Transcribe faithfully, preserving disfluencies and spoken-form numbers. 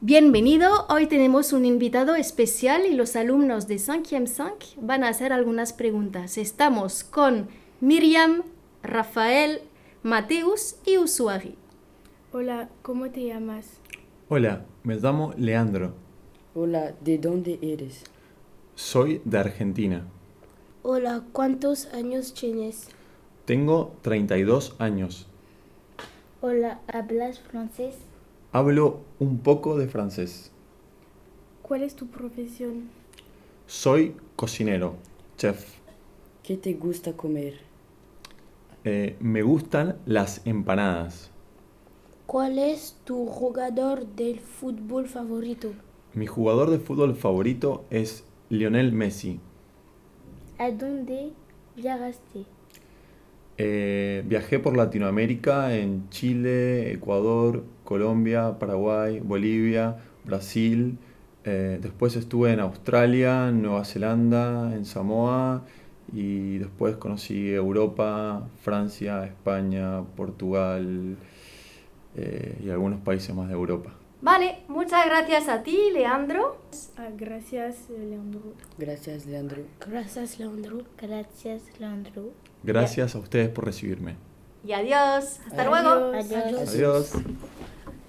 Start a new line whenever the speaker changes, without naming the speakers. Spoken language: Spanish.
Bienvenido, hoy tenemos un invitado especial y los alumnos de cinquième cinq van a hacer algunas preguntas. Estamos con Miriam, Rafael, Mateus y Usuari.
Hola, ¿cómo te llamas?
Hola, me llamo Leandro.
Hola, ¿de dónde eres?
Soy de Argentina.
Hola, ¿cuántos años tienes?
Tengo treinta y dos años.
Hola, ¿hablas francés?
Hablo un poco de francés.
¿Cuál es tu profesión?
Soy cocinero, chef.
¿Qué te gusta comer?
Eh, me gustan las empanadas.
¿Cuál es tu jugador del fútbol favorito?
Mi jugador de fútbol favorito es Lionel Messi.
¿A dónde viajaste?
Eh, viajé por Latinoamérica en Chile, Ecuador, Colombia, Paraguay, Bolivia, Brasil. Eh, después estuve en Australia, Nueva Zelanda, en Samoa y después conocí Europa, Francia, España, Portugal eh, y algunos países más de Europa.
Vale, muchas gracias a ti, Leandro.
Ah, gracias, Leandro.
Gracias, Leandro.
Gracias, Leandro. Gracias, Leandro.
Gracias a ustedes por recibirme.
Y adiós. Hasta
Adiós.
luego.
Adiós.
Adiós.